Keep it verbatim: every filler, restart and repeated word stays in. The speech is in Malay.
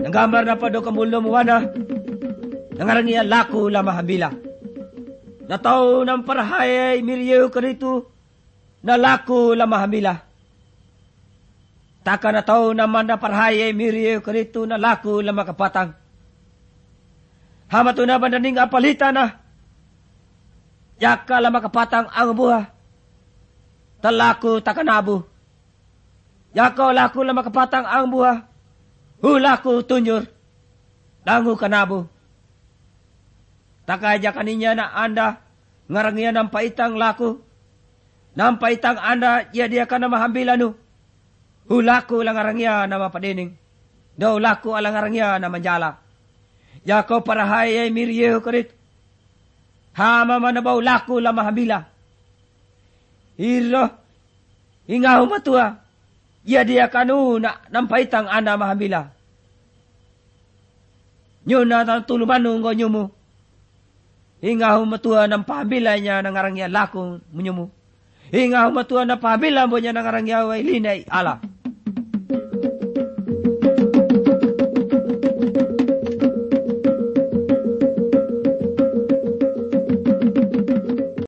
Nanggamar na pa do kamulom wana. Nangarangiya laku la mahabila. Nataw ng parahayay miryew karito na laku la mahabila. Taka nataw naman na parahayay miryew karito na laku la makapatang. Hamato na bandaning apalita na. Yaka la makapatang ang buha. Talaku takanabu. Yaka laku la makapatang ang buha. Hulaku tunyor. Dangu kanabu. Takaya kaninya na anda. Ngarangya ng paitang laku. Ng paitang anda. Ya dia ka na mahambilanu. Hulaku lang ngarangya na mapadining. Daw laku alang ngarangya na manjala. Yako parahayay miryeho karit. Hama manabaw laku la mahambila. Iro. Ingahu matua. Ya dia kanu na nampaitang anda mahambila. Nyo na tulumanu ngo nyumu. Ingahu matua ng pahambila niya nangarangya laku munyumu. Ingahu matua na pahambila mo niya nangarangya way linay ala.